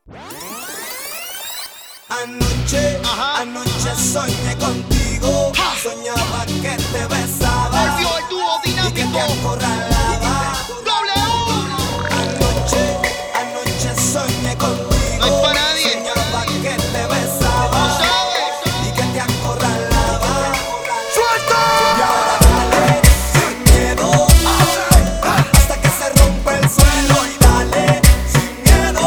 Anoche soñé contigo. Soñaba que te besaba. Volvió el dúo dinámico. Y que te acorralaba. Anoche soñé contigo. No hay pa' nadie. Soñaba que te besaba. Y que te acorralaba. ¡Suelta! Y ahora dale, sin miedo. Hasta que se rompe el suelo. Y dale, sin miedo.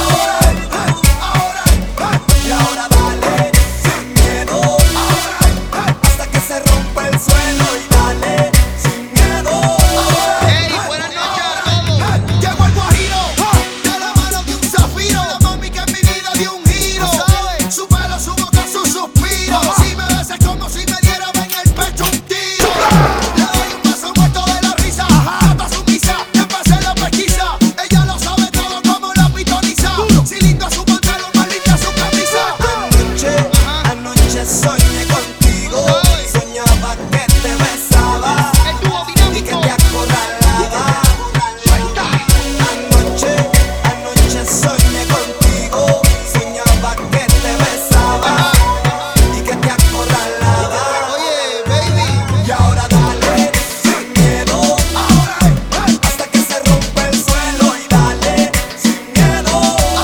Y ahora dale, sin miedo. Hasta que se rompe el suelo. Y dale, sin miedo. Hey, buenas noches a todos. Llegó el guajiro, de la mano de un zafiro. La mami que en mi vida dio un giro. Su pelo, su boca, su suspiro. Si me besas como si me diera en el pecho un tiro. Le doy un beso muerto de la risa. Hasta sumisa, que empecé la pesquisa. Ella lo sabe todo como la pitoniza. Si lindo su pantalón, más linda su camisa. Anoche soñé contigo. Soñaba que te besaba. El dúo Y que dinámico. te acorralaba. Anoche soñé contigo. Soñaba que te besaba. Y que te acorralaba. Oye, baby. Y ahora dale, sin miedo. Hasta que se rompe el suelo. Y dale, sin miedo.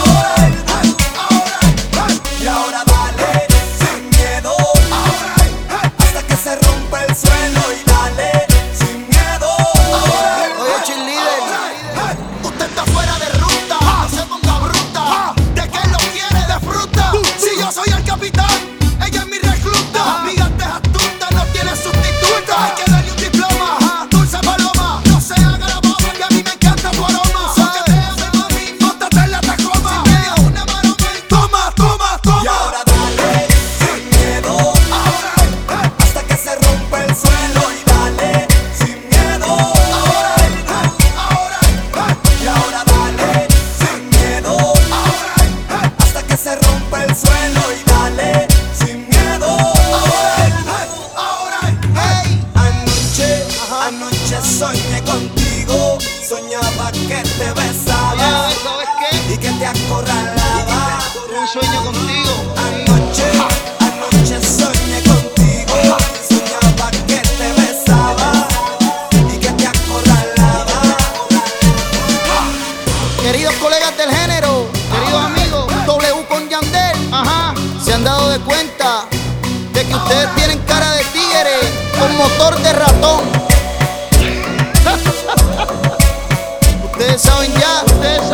Y ahora dale, sin miedo. Hasta que se rompe el suelo. Y dale, sin miedo. Oye, cheerleader. Usted está fuera de ruta, no se ponga bruta. ¿De qué lo quiere de fruta? Si yo soy el capitán, ella es mi recluta. Mi arte es astuta, no tiene sustituta. Hay que darle un diploma, dulce paloma. No se haga la boba, que a mí me encanta tu aroma. Soqueteame, mami, móntate en la tacoma. Si me das una mano, ven, toma, toma, toma. Y ahora dale, sin miedo. Hasta que se rompe el suelo. Y dale, sin miedo. Y ahora dale, sin miedo. Hasta que se rompe el suelo. Y dale, sin miedo. Anoche soñé contigo. Soñaba que te besaba. Oye, ¿sabes qué? Y que te acorralaba. Un sueño contigo. Anoche soñé contigo. Soñaba que te besaba. Y que te acorralaba. Queridos colegas del género, queridos amigos, W con Yandel, Ajá. se han dado de cuenta de que ustedes tienen cara de tigre con motor de ratón. Ustedes saben ya,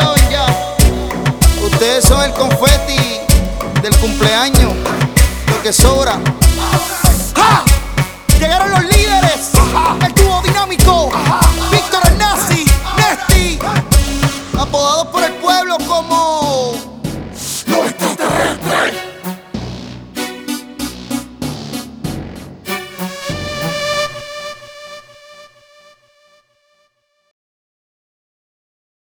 ustedes son el confeti del cumpleaños, lo que sobra. ¡Ja! Llegaron los líderes, el dúo dinámico, Víctor el Nazi, Nesty, apodados por el pueblo como Los extraterrestres.